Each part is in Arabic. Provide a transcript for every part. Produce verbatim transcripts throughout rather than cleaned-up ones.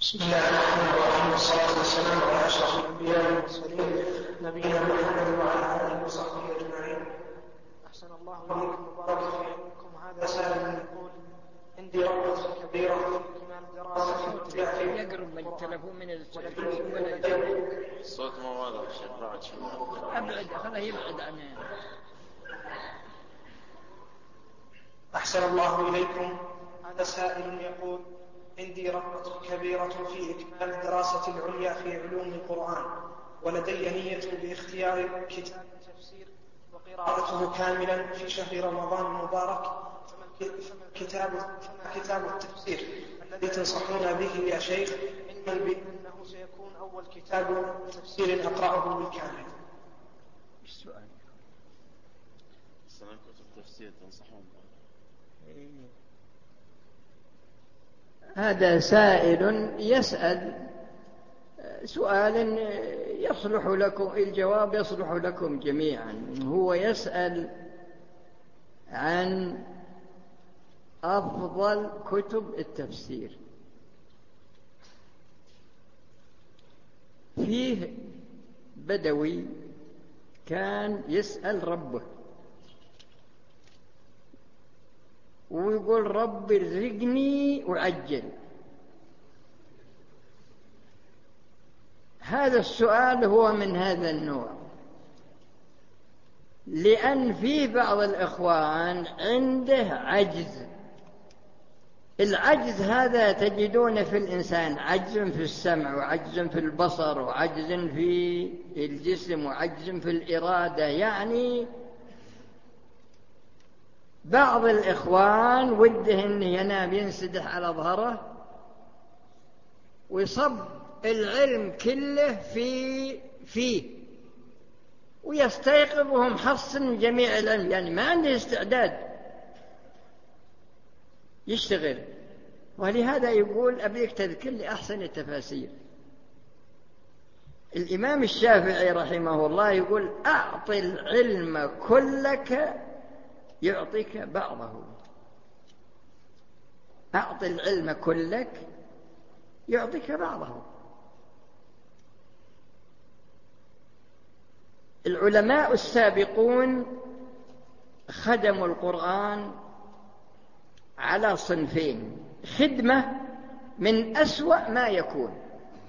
بسم الله الرحمن الرحيم، والصلاة والسلام على أشرف الأنبياء والمرسلين نبينا محمد وعلى آله وصحبه أجمعين. أحسن الله إليكم وبارك في علمكم. هذا سائل يقول: عندي رغبة كبيرة في إكمال دراسة يقرب من التلفون من التلفون ولا يسمع. الصوت ما واضح شيخ، بعد شوي. أبعد، خليه يبعد عن. أحسن الله إليكم. هذا سائل يقول: عندي رغبة كبيرة في إكمال دراسة العليا في علوم القرآن، ولدي نية باختيار كتاب التفسير وقراءته كاملا في شهر رمضان المبارك، فما الكتاب, فما كتاب التفسير الذي تنصحون به يا شيخ، علما بأنه سيكون أول كتاب تفسير أقرأه بالكامل؟ السؤال سنة كتب تفسير تنصحون به؟ هذا سائل يسأل سؤال يصلح لكم، الجواب يصلح لكم جميعا. هو يسأل عن أفضل كتب التفسير. فيه بدوي كان يسأل ربه ويقول: رب ارزقني وعجل. هذا السؤال هو من هذا النوع، لأن في بعض الإخوان عنده عجز. العجز هذا تجدون في الإنسان عجز في السمع، وعجز في البصر، وعجز في الجسم، وعجز في الإرادة. يعني بعض الإخوان وده أنه ينام ينسدح على ظهره ويصب العلم كله في فيه ويستيقظ وهو محصن جميع العلم، يعني ما عنده استعداد يشتغل. ولهذا يقول: أبيك تذكر لي أحسن التفاسير. الإمام الشافعي رحمه الله يقول: أعط العلم كلك يعطيك بعضه. أعط العلم كلك يعطيك بعضه. العلماء السابقون خدموا القرآن على صنفين: خدمة من أسوأ ما يكون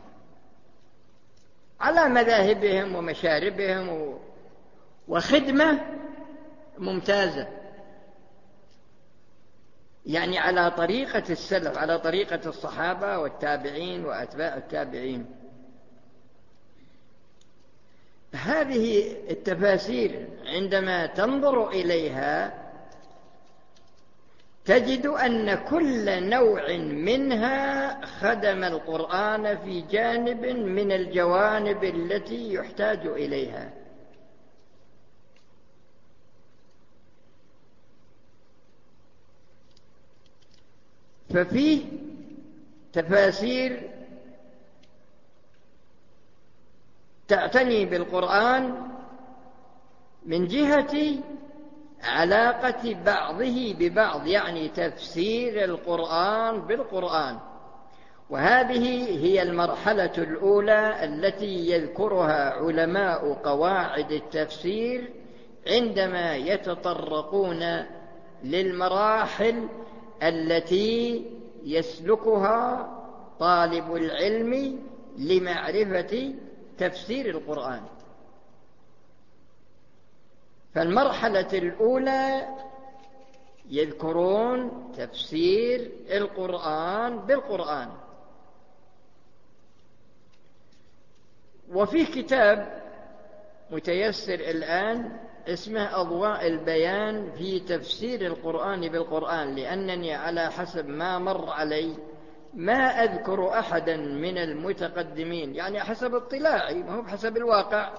على مذاهبهم ومشاربهم، وخدمة ممتازة يعني على طريقة السلف، على طريقة الصحابة والتابعين وأتباع التابعين. هذه التفاسير عندما تنظر إليها تجد أن كل نوع منها خدم القرآن في جانب من الجوانب التي يحتاج إليها. ففيه تفاسير تعتني بالقرآن من جهة علاقة بعضه ببعض، يعني تفسير القرآن بالقرآن. وهذه هي المرحلة الأولى التي يذكرها علماء قواعد التفسير عندما يتطرقون للمراحل التي يسلكها طالب العلم لمعرفة تفسير القرآن. فالمرحلة الأولى يذكرون تفسير القرآن بالقرآن. وفي كتاب متيسر الآن اسمه أضواء البيان في تفسير القرآن بالقرآن، لأنني على حسب ما مر علي ما أذكر أحدا من المتقدمين، يعني حسب اطلاعي ما هو بحسب الواقع،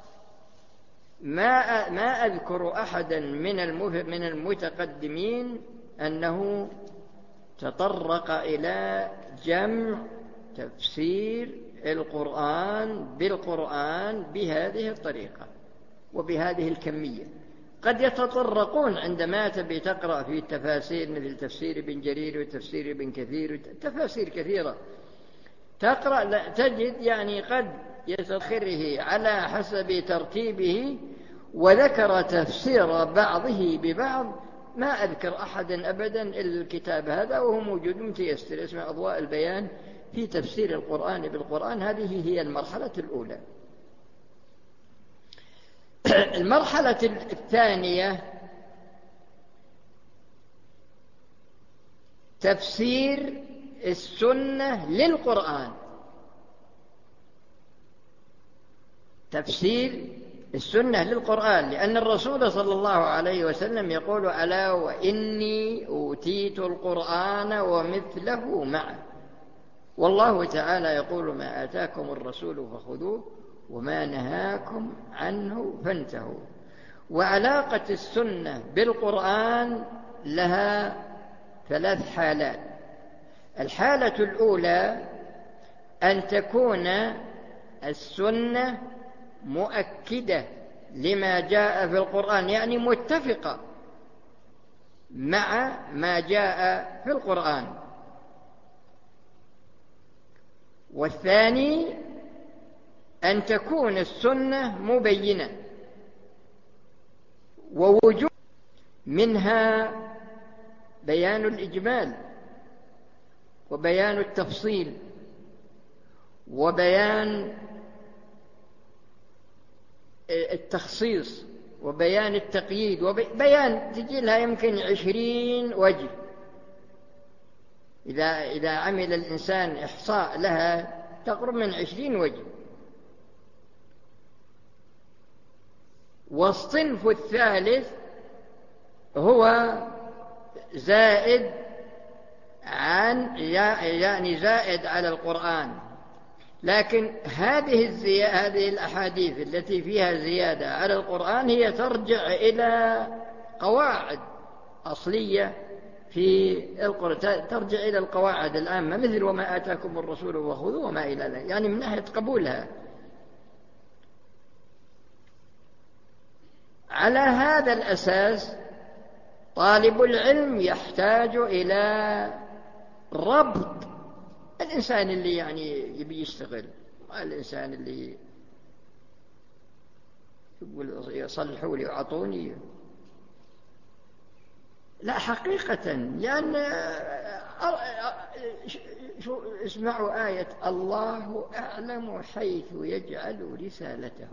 ما ما أذكر أحدا من من المتقدمين أنه تطرق إلى جمع تفسير القرآن بالقرآن بهذه الطريقة وبهذه الكمية. قد يتطرقون عندما تبي تقرأ في التفاسير مثل تفسير ابن جرير وتفسير ابن كثير، تفاسير كثيرة، تقرأ لا تجد يعني قد يتأخره على حسب ترتيبه، وذكر تفسير بعضه ببعض. ما أذكر أحدا أبدا إلا الكتاب هذا، وهو موجود متيسر، اسمه أضواء البيان في تفسير القرآن بالقرآن. هذه هي المرحلة الأولى. المرحلة الثانية تفسير السنة للقرآن. تفسير السنة للقرآن، لأن الرسول صلى الله عليه وسلم يقول: ألا وإني أوتيت القرآن ومثله معه. والله تعالى يقول: ما آتاكم الرسول فخذوه وما نهاكم عنه فانتهوا. وعلاقة السنة بالقرآن لها ثلاث حالات. الحالة الأولى أن تكون السنة مؤكدة لما جاء في القرآن، يعني متفقة مع ما جاء في القرآن. والثاني أن تكون السنة مبينة، ووجود منها بيان الإجمال وبيان التفصيل وبيان التخصيص وبيان التقييد وبيان تجي لها يمكن عشرين وجه. إذا إذا عمل الإنسان إحصاء لها تقرب من عشرين وجه. والصنف الثالث هو زائد عن يعني زائد على القرآن، لكن هذه الزي... هذه الأحاديث التي فيها زيادة على القرآن هي ترجع إلى قواعد أصلية في القرآن، ترجع إلى القواعد العامة، مثل وما آتاكم الرسول وخذوه وما إلى ذلك، يعني من ناحية قبولها. على هذا الأساس طالب العلم يحتاج إلى ربط الإنسان اللي يعني يبي يشتغل، الإنسان اللي يقول يصلحوا لي وعطوني. لا، حقيقة يعني شو اسمعوا آية: الله أعلم حيث يجعل رسالته.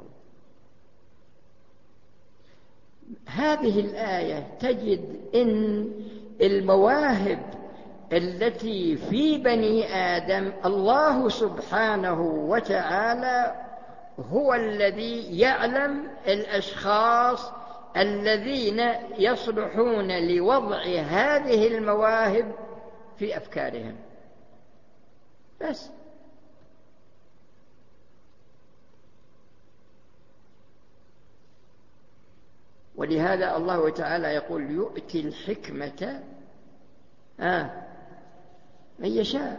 هذه الآية تجد إن المواهب التي في بني آدم الله سبحانه وتعالى هو الذي يعلم الأشخاص الذين يصلحون لوضع هذه المواهب في أفكارهم بس. ولهذا الله تعالى يقول: يؤتي الحكمة آه من يشاء.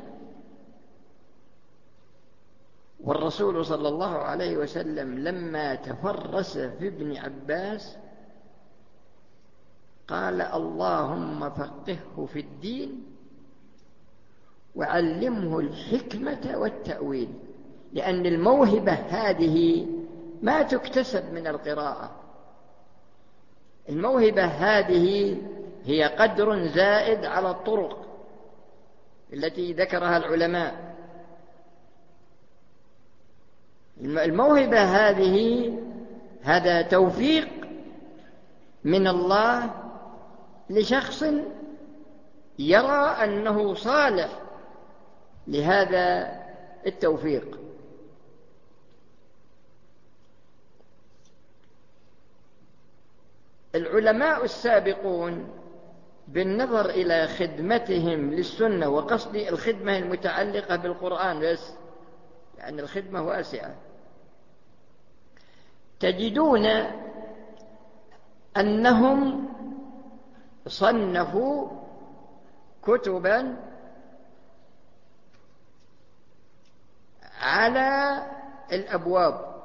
والرسول صلى الله عليه وسلم لما تفرس في ابن عباس قال: اللهم فقهه في الدين وعلمه الحكمة والتأويل، لأن الموهبة هذه ما تكتسب من القراءة. الموهبة هذه هي قدر زائد على الطرق التي ذكرها العلماء. الموهبة هذه هذا توفيق من الله لشخص يرى أنه صالح لهذا التوفيق. العلماء السابقون بالنظر إلى خدمتهم للسنة، وقصد الخدمة المتعلقة بالقرآن بس، لأن الخدمة واسعة، تجدون أنهم صنفوا كتبا على الأبواب.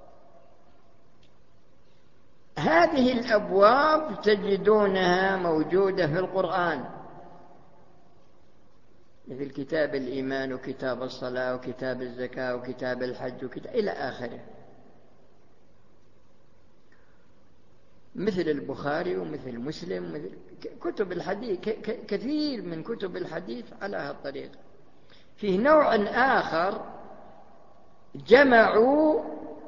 هذه الأبواب تجدونها موجودة في القرآن، مثل كتاب الإيمان وكتاب الصلاة وكتاب الزكاة وكتاب الحج وكتاب إلى آخره، مثل البخاري ومثل مسلم، مثل كتب الحديث، كثير من كتب الحديث على هذا الطريق. فيه نوع آخر جمعوا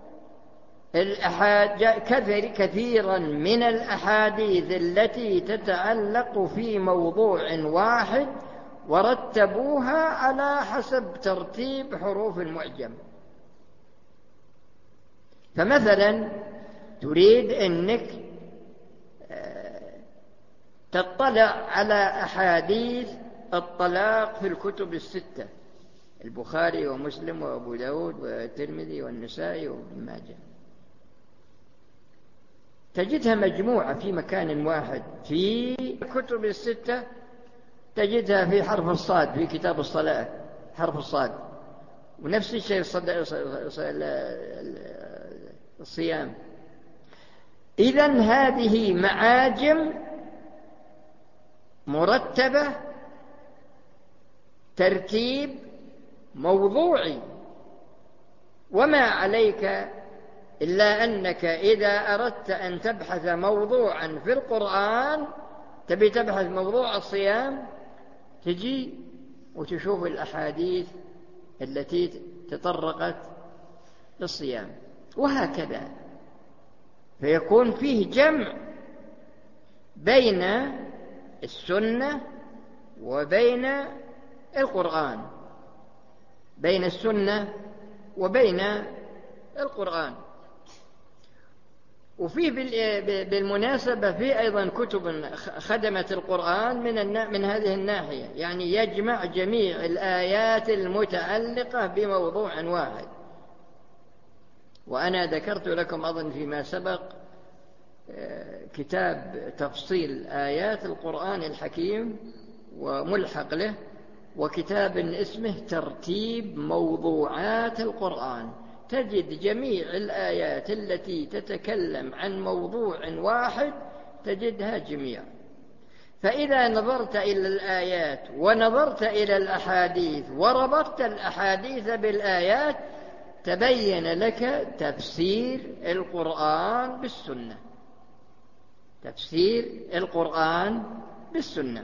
كثيرا من الأحاديث التي تتعلق في موضوع واحد ورتبوها على حسب ترتيب حروف المعجم. فمثلا تريد أنك تطلع على أحاديث الطلاق في الكتب الستة، البخاري ومسلم وأبو داود والترمذي والنسائي وابن ماجه، تجدها مجموعة في مكان واحد. في الكتب الستة تجدها في حرف الصاد في كتاب الصلاة، حرف الصاد، ونفس الشيء الصيام. إذن هذه معاجم مرتبة ترتيب موضوعي، وما عليك إلا أنك إذا أردت أن تبحث موضوعا في القرآن، تبي تبحث موضوع الصيام، تجي وتشوف الأحاديث التي تطرقت للصيام، وهكذا. فيكون فيه جمع بين السنة وبين القرآن، بين السنة وبين القرآن. وفيه بالمناسبة في أيضا كتب خدمت القرآن من من هذه الناحية، يعني يجمع جميع الآيات المتعلقة بموضوع واحد. وأنا ذكرت لكم أظن فيما سبق كتاب تفصيل آيات القرآن الحكيم وملحق له، وكتاب اسمه ترتيب موضوعات القرآن. تجد جميع الآيات التي تتكلم عن موضوع واحد تجدها جميعا. فإذا نظرت إلى الآيات ونظرت إلى الأحاديث وربطت الأحاديث بالآيات، تبين لك تفسير القرآن بالسنة، تفسير القرآن بالسنة.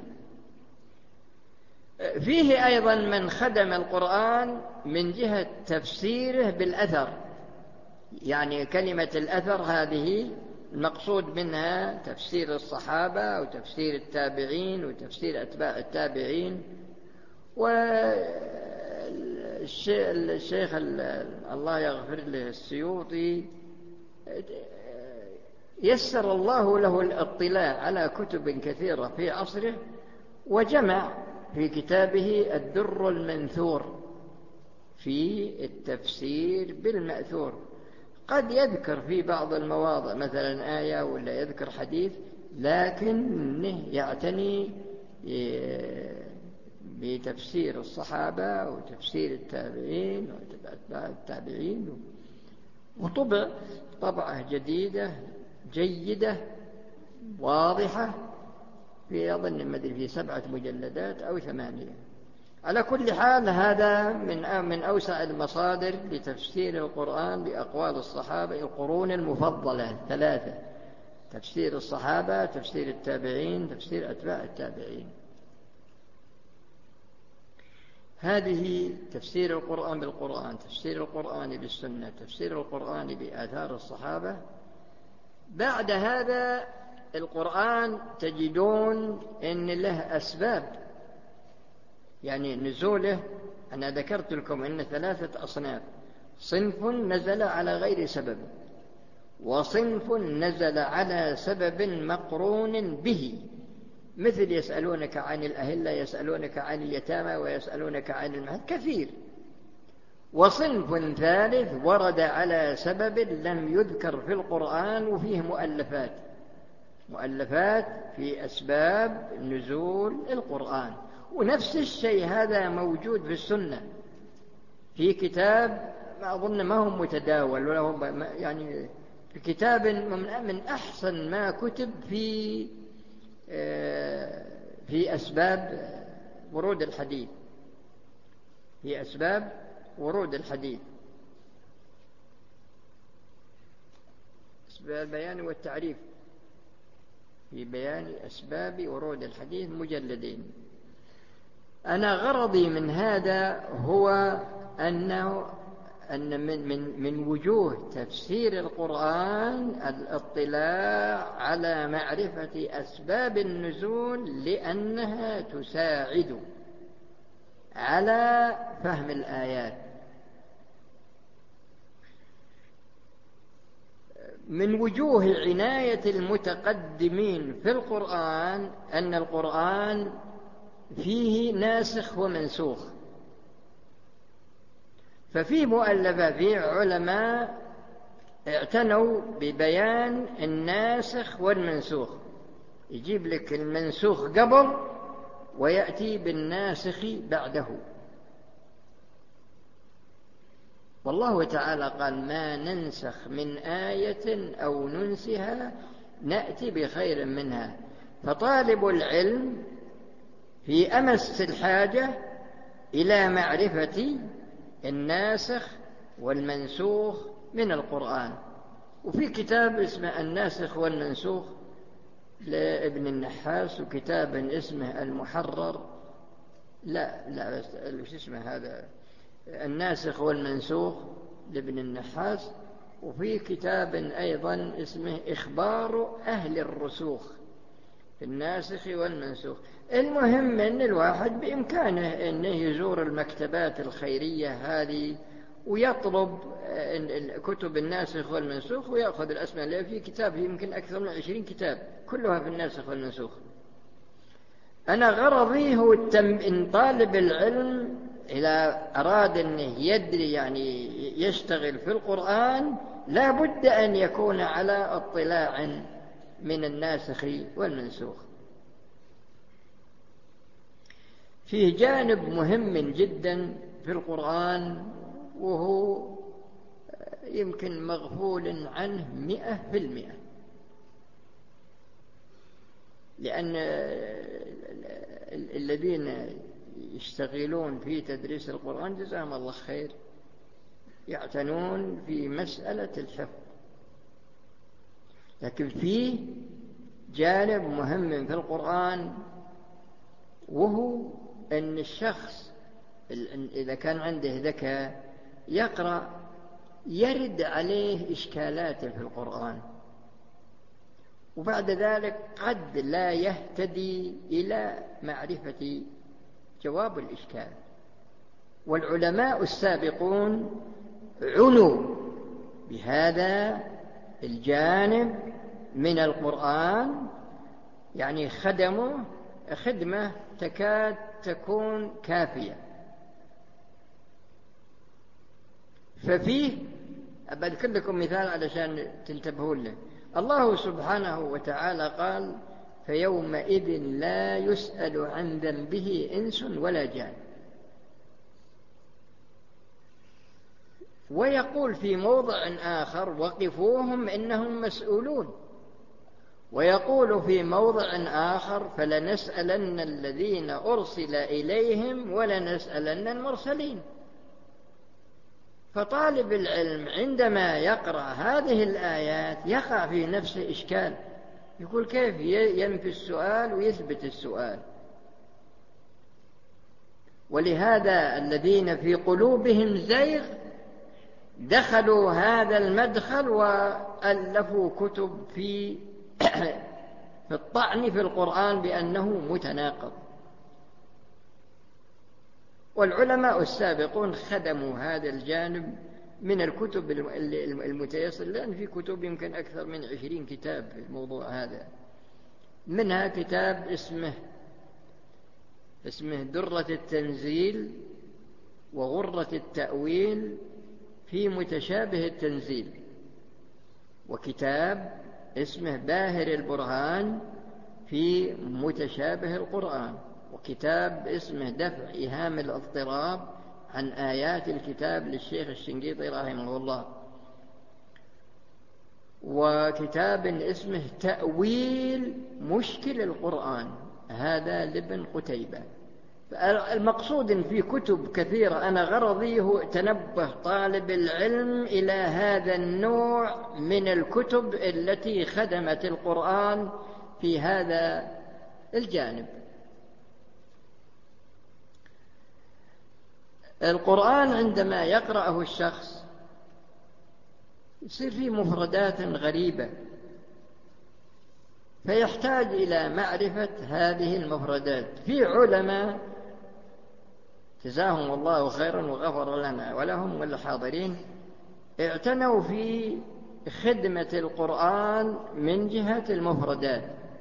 فيه أيضا من خدم القرآن من جهة تفسيره بالأثر، يعني كلمة الأثر هذه المقصود منها تفسير الصحابة وتفسير التابعين وتفسير أتباع التابعين. والشيخ الله يغفر له السيوطي يسر الله له الاطلاع على كتب كثيرة في عصره، وجمع في كتابه الدر المنثور في التفسير بالمأثور. قد يذكر في بعض المواضع مثلا آية ولا يذكر حديث، لكنه يعتني بتفسير الصحابة وتفسير التابعين وأتباع التابعين، وطبع طبعة جديدة جيدة واضحة في أظن مدري في سبعة مجلدات أو ثمانية. على كل حال هذا من من أوسع المصادر لتفسير القرآن بأقوال الصحابة القرون المفضلة الثلاثة: تفسير الصحابة، تفسير التابعين، تفسير أتباع التابعين. هذه تفسير القرآن بالقرآن، تفسير القرآن بالسنة، تفسير القرآن بآثار الصحابة. بعد هذا القرآن تجدون إن له أسباب، يعني نزوله. أنا ذكرت لكم إن ثلاثة أصناف: صنف نزل على غير سبب، وصنف نزل على سبب مقرون به، مثل يسألونك عن الأهلة، يسألونك عن اليتامى، ويسألونك عن المهد، كثير. وصنف ثالث ورد على سبب لم يذكر في القرآن، وفيه مؤلفات مؤلفات في أسباب نزول القرآن. ونفس الشيء هذا موجود في السنة، في كتاب ما أظن ما هو متداول ولا هو يعني في كتاب من أحسن ما كتب في في أسباب ورود الحديث، في أسباب ورود الحديث، أسباب البيان والتعريف، في بيان أسباب ورود الحديث، مجلدين. أنا غرضي من هذا هو أنه أن من من من وجوه تفسير القرآن الاطلاع على معرفة أسباب النزول، لأنها تساعد على فهم الآيات. من وجوه عناية المتقدمين في القرآن أن القرآن فيه ناسخ ومنسوخ، ففي مؤلفة في علماء اعتنوا ببيان الناسخ والمنسوخ، يجيب لك المنسوخ قبل ويأتي بالناسخ بعده. والله تعالى قال: ما ننسخ من آية أو ننسها نأتي بخير منها. فطالب العلم في أمس الحاجة إلى معرفة الناسخ والمنسوخ من القرآن. وفي كتاب اسمه الناسخ والمنسوخ لابن النحاس، وكتاب اسمه المحرر، لا لا وش اسمه هذا، الناسخ والمنسوخ لابن النحاس. وفي كتاب أيضا اسمه إخبار أهل الرسوخ في الناسخ والمنسوخ. المهم أن الواحد بإمكانه أنه يزور المكتبات الخيرية هذه ويطلب كتب الناسخ والمنسوخ ويأخذ الأسماء. اللي في كتاب يمكن أكثر من عشرين كتاب كلها في الناسخ والمنسوخ. أنا غرضي هو إن طالب العلم إذا أراد أنه يدري يعني يشتغل في القرآن لا بد أن يكون على اطلاع من الناسخ والمنسوخ. فيه جانب مهم جدا في القرآن وهو يمكن مغفول عنه مئة في المئة، لأن الذين يشتغلون في تدريس القرآن جزاهم الله خير يعتنون في مسألة الحفظ، لكن فيه جانب مهم في القرآن وهو أن الشخص إذا كان عنده ذكاء يقرأ يرد عليه إشكالات في القرآن، وبعد ذلك قد لا يهتدي إلى معرفة جواب الإشكال. والعلماء السابقون عنوا بهذا الجانب من القرآن، يعني خدموا خدمة تكاد تكون كافية. ففيه أذكر لكم مثال علشان تنتبهون له. الله سبحانه وتعالى قال: فيومئذ لا يسأل عن ذنبه إنس ولا جان. ويقول في موضع آخر: وقفوهم إنهم مسؤولون. ويقول في موضع آخر: فلنسألن الذين أرسل إليهم ولنسألن المرسلين. فطالب العلم عندما يقرأ هذه الآيات يقع في نفسه إشكال، يقول كيف ينفي السؤال ويثبت السؤال؟ ولهذا الذين في قلوبهم زيغ دخلوا هذا المدخل وألفوا كتب في في الطعن في القرآن بأنه متناقض. والعلماء السابقون خدموا هذا الجانب من الكتب المتيسر، لأن في كتب يمكن أكثر من عشرين كتاب في الموضوع هذا. منها كتاب اسمه اسمه درة التنزيل وغرة التأويل في متشابه التنزيل، وكتاب اسمه باهر البرهان في متشابه القرآن، وكتاب اسمه دفع إيهام الاضطراب عن آيات الكتاب للشيخ الشنقيطي رحمه الله، وكتاب اسمه تأويل مشكل القرآن هذا لابن قتيبة. المقصود في كتب كثيرة، أنا غرضي هو تنبه طالب العلم إلى هذا النوع من الكتب التي خدمت القرآن في هذا الجانب. القرآن عندما يقرأه الشخص يصير فيه مفردات غريبة، فيحتاج إلى معرفة هذه المفردات. في علماء جزاهم الله خيرا وغفر لنا ولهم والحاضرين اعتنوا في خدمة القرآن من جهة المفردات.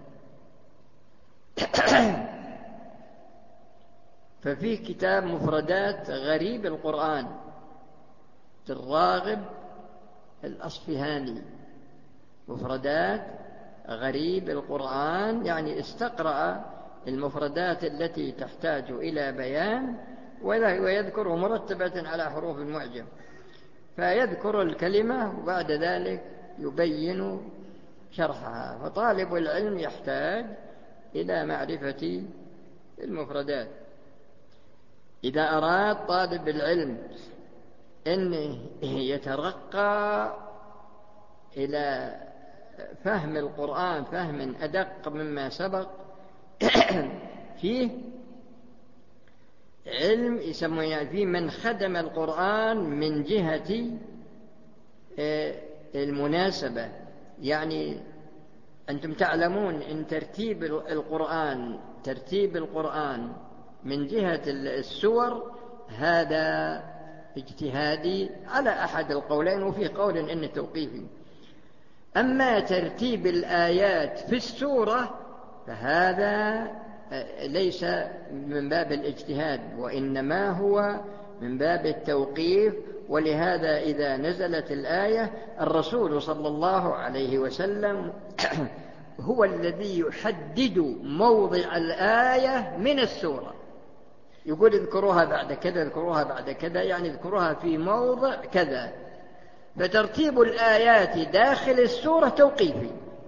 ففي كتاب مفردات غريب القرآن الراغب الأصفهاني، مفردات غريب القرآن، يعني استقرأ المفردات التي تحتاج إلى بيان ويذكر مرتبة على حروف المعجم، فيذكر الكلمة وبعد ذلك يبين شرحها. فطالب العلم يحتاج إلى معرفة المفردات. إذا أراد طالب العلم أن يترقى إلى فهم القرآن فهم أدق مما سبق، فيه علم يسمونه فيه من خدم القرآن من جهة المناسبة. يعني أنتم تعلمون أن ترتيب القرآن ترتيب القرآن من جهة السور هذا اجتهادي على أحد القولين، وفي قول إنه توقيفي. أما ترتيب الآيات في السورة فهذا ليس من باب الاجتهاد، وإنما هو من باب التوقيف. ولهذا إذا نزلت الآية الرسول صلى الله عليه وسلم هو الذي يحدد موضع الآية من السورة، يقول اذكروها بعد كذا اذكروها بعد كذا، يعني اذكروها في موضع كذا. فترتيب الآيات داخل السورة توقيفي،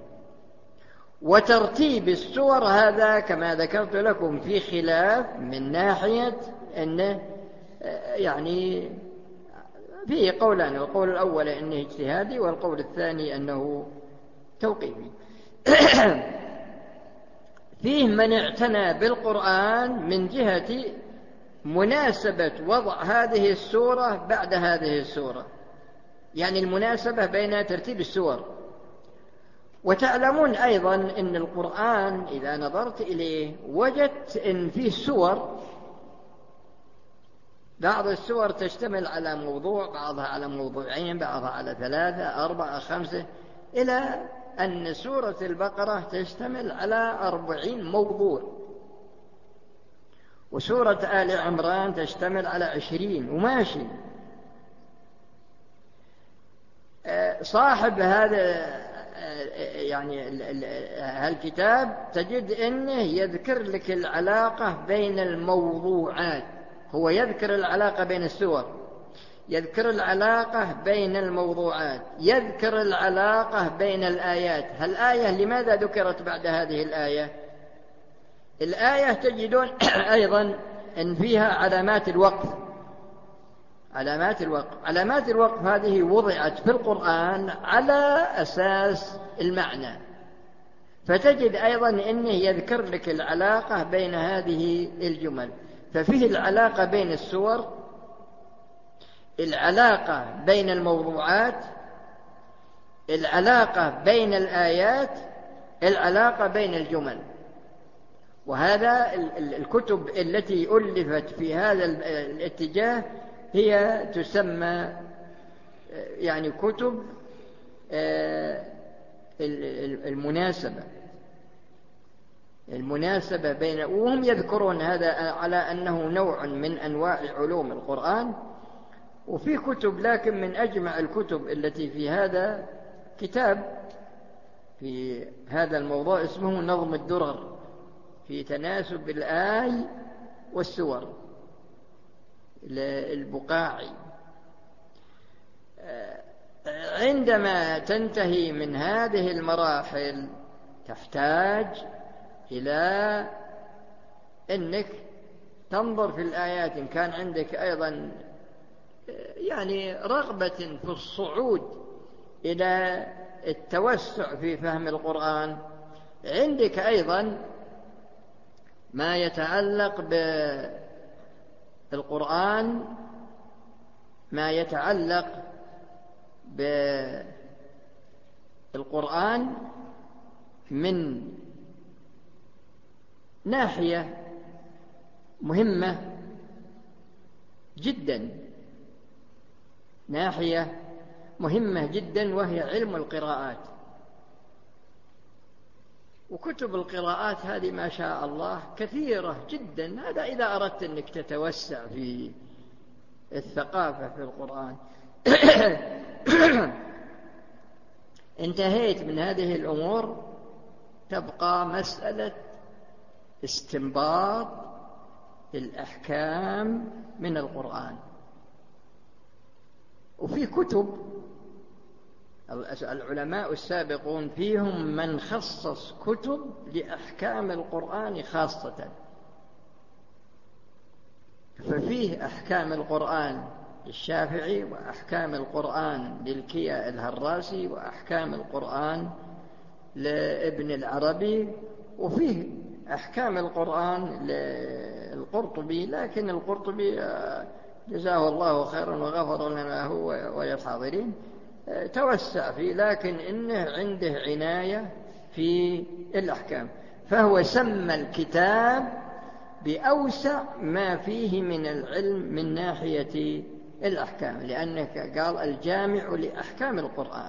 وترتيب السور هذا كما ذكرت لكم في خلاف من ناحية أنه يعني فيه قولان، القول الأول أنه اجتهادي والقول الثاني أنه توقيفي. فيه من اعتنى بالقرآن من جهة مناسبة وضع هذه السورة بعد هذه السورة، يعني المناسبة بين ترتيب السور. وتعلمون أيضا أن القرآن إذا نظرت إليه وجدت أن فيه سور، بعض السور تشتمل على موضوع، بعضها على موضوعين، بعضها على ثلاثة أربعة خمسة، إلى أن سورة البقرة تشتمل على أربعين موضوع، وسورة آل عمران تشتمل على عشرين، وماشي. صاحب هذا يعني هالكتاب تجد أنه يذكر لك العلاقة بين الموضوعات، هو يذكر العلاقة بين السور، يذكر العلاقة بين الموضوعات، يذكر العلاقة بين الآيات. هالآية لماذا ذكرت بعد هذه الآية؟ الآية تجدون أيضا أن فيها علامات الوقف. علامات الوقف علامات الوقف هذه وضعت في القرآن على أساس المعنى، فتجد أيضا أنه يذكر لك العلاقة بين هذه الجمل. ففيه العلاقة بين السور، العلاقة بين الموضوعات، العلاقة بين الآيات، العلاقة بين الجمل. وهذا الكتب التي ألفت في هذا الاتجاه هي تسمى يعني كتب المناسبة المناسبة بين، وهم يذكرون هذا على أنه نوع من أنواع علوم القرآن. وفي كتب، لكن من أجمع الكتب التي في هذا كتاب في هذا الموضوع اسمه نظم الدرر في تناسب الآي والسور البقاعي. عندما تنتهي من هذه المراحل تحتاج إلى أنك تنظر في الآيات إن كان عندك أيضا يعني رغبة في الصعود إلى التوسع في فهم القرآن. عندك أيضا ما يتعلق بالقرآن، ما يتعلق بالقرآن من ناحية مهمة جدا، ناحية مهمة جدا، وهي علم القراءات. وكتب القراءات هذه ما شاء الله كثيرة جدا. هذا إذا أردت أنك تتوسع في الثقافة في القرآن. انتهيت من هذه الأمور، تبقى مسألة استنباط الأحكام من القرآن. وفي كتب العلماء السابقون فيهم من خصص كتب لأحكام القرآن خاصة، ففيه أحكام القرآن للشافعي، وأحكام القرآن للكيا الهراسي، وأحكام القرآن لابن العربي، وفيه أحكام القرآن للقرطبي. لكن القرطبي جزاه الله خيرا وغفر لنا هو وللحاضرين توسع فيه، لكن إنه عنده عناية في الأحكام، فهو سمى الكتاب بأوسع ما فيه من العلم من ناحية الأحكام، لأنه قال الجامع لأحكام القرآن.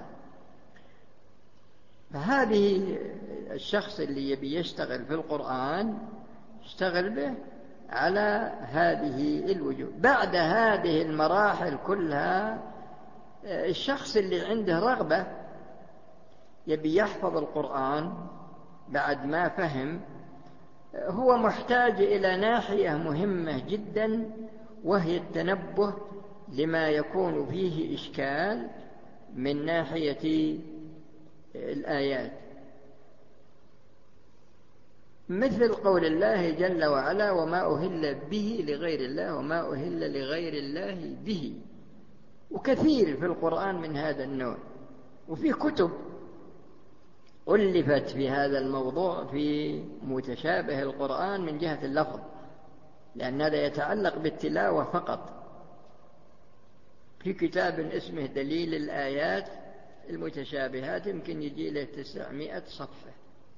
فهذه الشخص اللي يبي يشتغل في القرآن يشتغل به على هذه الوجوه. بعد هذه المراحل كلها، الشخص اللي عنده رغبة يبي يحفظ القرآن بعد ما فهم، هو محتاج إلى ناحية مهمة جدا، وهي التنبه لما يكون فيه إشكال من ناحية الآيات، مثل قول الله جل وعلا: وما أهل به لغير الله وما أهل لغير الله به. وكثير في القرآن من هذا النوع، وفي كتب ألفت في هذا الموضوع في متشابه القرآن من جهة اللفظ، لأن هذا يتعلق بالتلاوة فقط. في كتاب اسمه دليل الآيات المتشابهات، يمكن يجي له تسعمائة صفحة.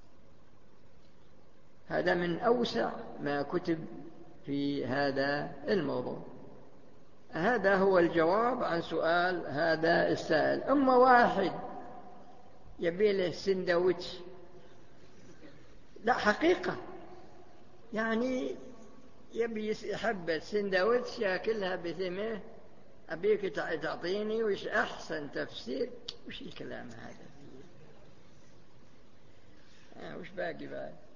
هذا من أوسع ما كتب في هذا الموضوع. هذا هو الجواب عن سؤال هذا السائل. أما واحد يبي له سندويتش، لا حقيقة يعني يبي حبة سندويتش يأكلها بثمه، أبيك تعطيني وش أحسن تفسير. وش الكلام هذا؟ آه وش باقي بعد؟